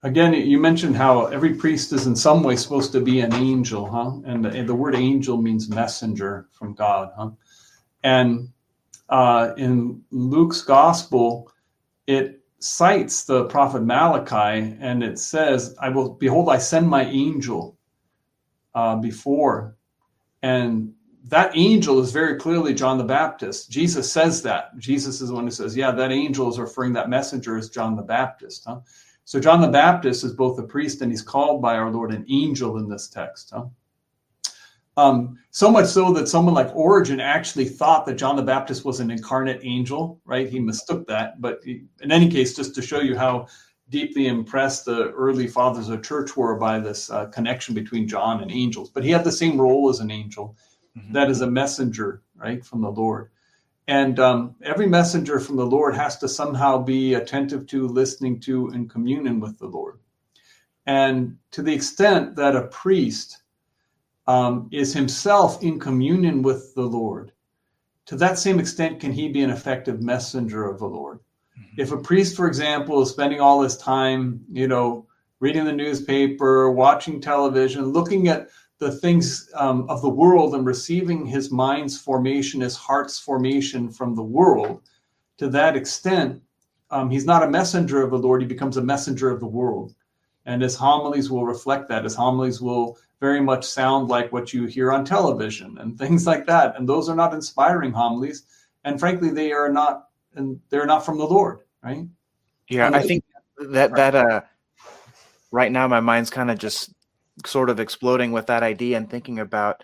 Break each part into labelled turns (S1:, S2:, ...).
S1: Again, you mentioned how every priest is in some way supposed to be an angel, huh? And the word angel means messenger from God, huh? And in Luke's gospel, it cites the prophet Malachi, and it says, behold, I send my angel before. And that angel is very clearly John the Baptist. Jesus says that. Jesus is the one who says, yeah, that angel is referring, that messenger is John the Baptist. Huh? So John the Baptist is both a priest and he's called by our Lord an angel in this text. Huh? So much so that someone like Origen actually thought that John the Baptist was an incarnate angel, right? He mistook that. But in any case, just to show you how deeply impressed the early fathers of the church were by this connection between John and angels. But he had the same role as an angel, that is a messenger, right, from the Lord. And every messenger from the Lord has to somehow be attentive to, listening to, and communion with the Lord. And to the extent that a priest is himself in communion with the Lord, to that same extent can he be an effective messenger of the Lord. If a priest, for example, is spending all his time, reading the newspaper, watching television, looking at the things of the world and receiving his mind's formation, his heart's formation from the world, to that extent, he's not a messenger of the Lord, he becomes a messenger of the world. And his homilies will reflect that. His homilies will very much sound like what you hear on television and things like that. And those are not inspiring homilies. And frankly, they're not from the Lord, right?
S2: Yeah, I think that right now my mind's kind of just sort of exploding with that idea and thinking about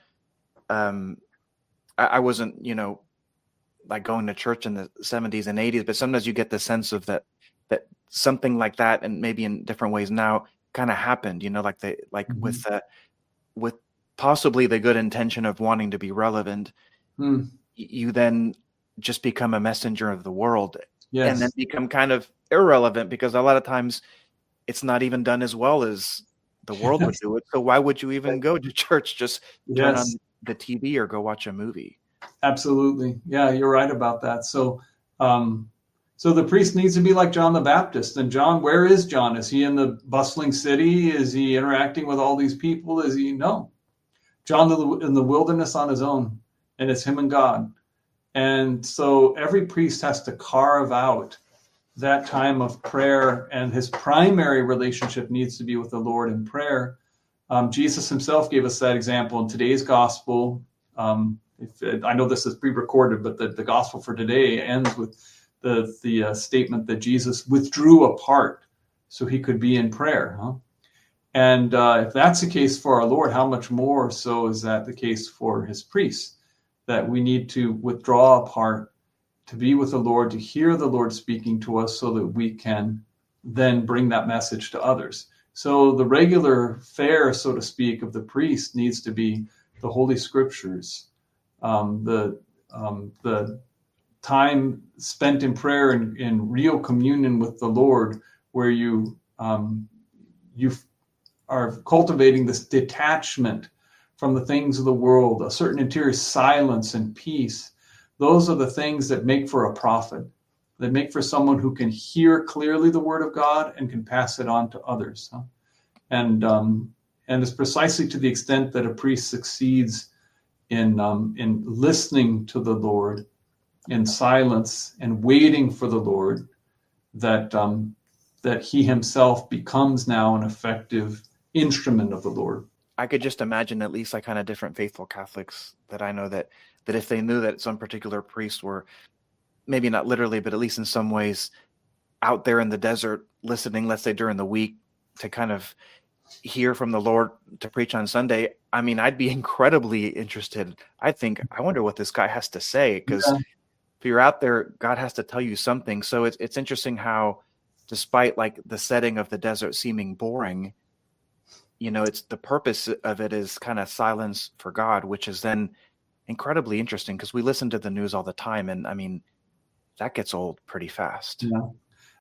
S2: I wasn't, like going to church in the 70s and 80s, but sometimes you get the sense of that something like that, and maybe in different ways now, kind of happened, with possibly the good intention of wanting to be relevant, you then just become a messenger of the world. Yes. And then become kind of irrelevant because a lot of times it's not even done as well as the world would do it. So why would you even go to church? Just turn on the TV or go watch a movie.
S1: Absolutely. Yeah, you're right about that. So the priest needs to be like John the Baptist. And John, where is John? Is he in the bustling city? Is he interacting with all these people? No. John in the wilderness on his own, and it's him and God. And so every priest has to carve out that time of prayer, and his primary relationship needs to be with the Lord in prayer. Jesus himself gave us that example in today's gospel. I know this is pre-recorded, but the gospel for today ends with the statement that Jesus withdrew apart so he could be in prayer. Huh? And if that's the case for our Lord, how much more so is that the case for his priests, that we need to withdraw apart to be with the Lord, to hear the Lord speaking to us so that we can then bring that message to others. So the regular fare, so to speak, of the priest needs to be the Holy Scriptures, the time spent in prayer and in real communion with the Lord, where you are cultivating this detachment from the things of the world, a certain interior silence and peace. Those are the things that make for a prophet, that make for someone who can hear clearly the word of God and can pass it on to others. Huh? And it's precisely to the extent that a priest succeeds in listening to the Lord in silence and waiting for the Lord, that he himself becomes now an effective instrument of the Lord.
S2: I could just imagine at least like kind of different faithful Catholics that I know that if they knew that some particular priests were maybe not literally, but at least in some ways out there in the desert listening, let's say during the week, to kind of hear from the Lord to preach on Sunday, I mean, I'd be incredibly interested. I wonder what this guy has to say, because if you're out there, God has to tell you something. So it's interesting how, despite like the setting of the desert seeming boring, it's the purpose of it is kind of silence for God, which is then incredibly interesting because we listen to the news all the time. And I mean, that gets old pretty fast.
S1: Yeah.